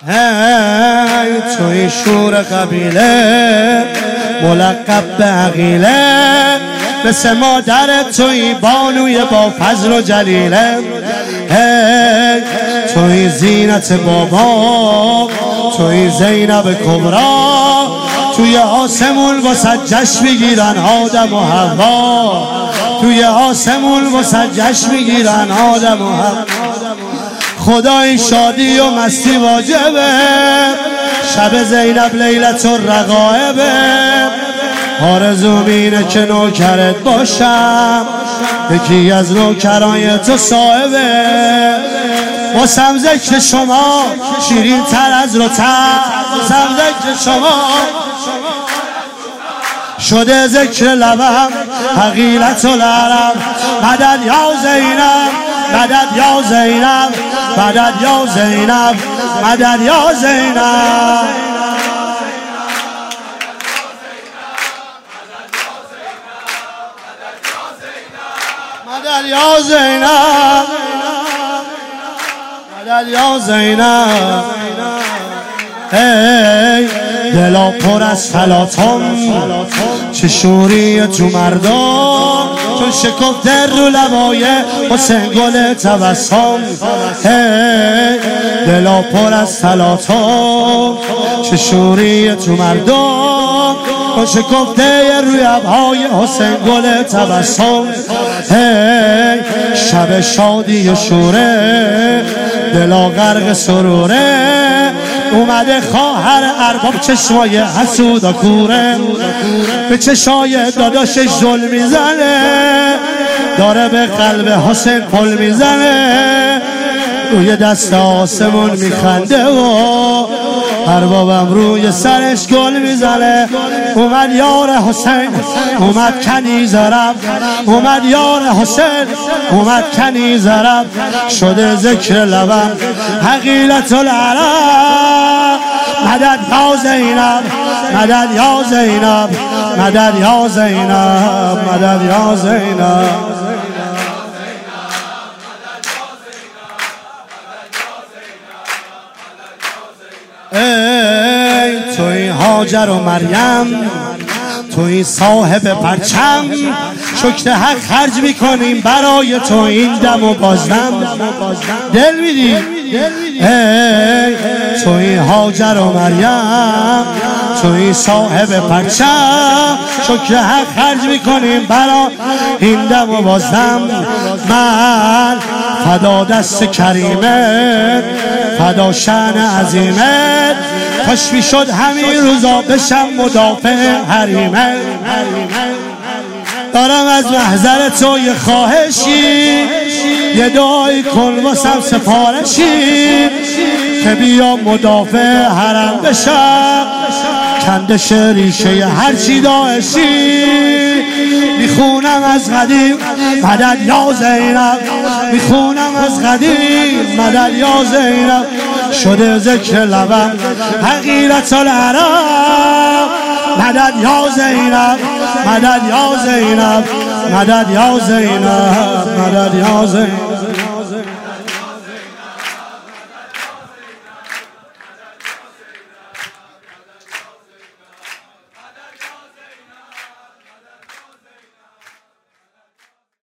هی توی شور قبیله ملقب به عقیله، مثل مادر توی بانوی با فضل و جلیله. هی توی زینت بابا، توی زینب کبرا، توی آسمون واسه جشن میگیرن آدم و حوا، توی آسمون واسه جشن میگیرن آدم و حوا. خدای شادی و مستی واجبه، شب زینب لیلت الرغائبه. آرزوم اینه که نوکرت باشم، یکی از نوکرای تو صاحبه. واسم ذکر شما شیرین تر از رطب، واسم ذکر شما شده ذکر لبم حقیلت العرب. مدد یا زینب، مدد یا زینب، مدد یا زینب، مدد یا زینب. مدد یا زینب، مدد یا زینب. ای دلا پر از فلاتم، چه شوری تو مردم، چون شکفته رو لبای حسین گل تبسم. ای دلا پر از فلاتم، چه شوری تو مردم، چون شکفته روی لبای حسین گل تبسم. ای شب شادی و شوره، دلا غرق سروره، اومده خواهر ارباب چشمای حسود و کوره، به چشای داداشش ظلم میزنه، داره به قلب حسین پل میزنه، روی دست آسمون میخنده و اربابم روی سرش گل میزنه. اومد یار حسین، اومد کنیز رب، اومد یار حسین، اومد کنیز رب. شده ذکر لبم حقیلت العرب. مدد یا زینب، مدد یا زینب، مدد یا زینب، مدد یا زینب. ای توی هاجر و مریم، توی صاحب پرچم، شکر حق خرج میکنیم برای تو این دم و بازدم. دل میدی؟ ای توی هاجر و مریم، توی صاحب پرچم، شکر حق خرج میکنیم برای این دم و بازدم. من فدا دست کریمت، فدا شأن عظیمت، کاش میشد همین روزا بشم مدافع حریمت. دارم از محضر تو یه خواهشی، یه دعایی کن واسم سفارشی، که بیا مدافع حرم بشم، کندش ریشه هرچی داعشی. میخونم از قدیم مدد یا زینب، میخونم از قدیم مدد یا زینب. شده ذکر لبم حقیلت العرب. مدد یا زینب، مدد یا زینب، مدد یا زینب، مدد یا زینب.